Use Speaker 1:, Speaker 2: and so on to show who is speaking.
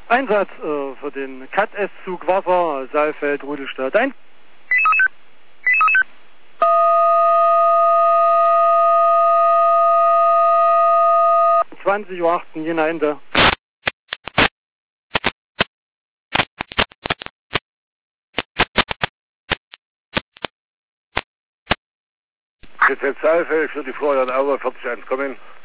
Speaker 1: Einsatz für den Cat-S-Zug Wasser, Saalfeld, Rudolstadt. 20:08 Uhr, Jena Ende.
Speaker 2: Jetzt Saalfeld für die Florian Auer 40 kommen.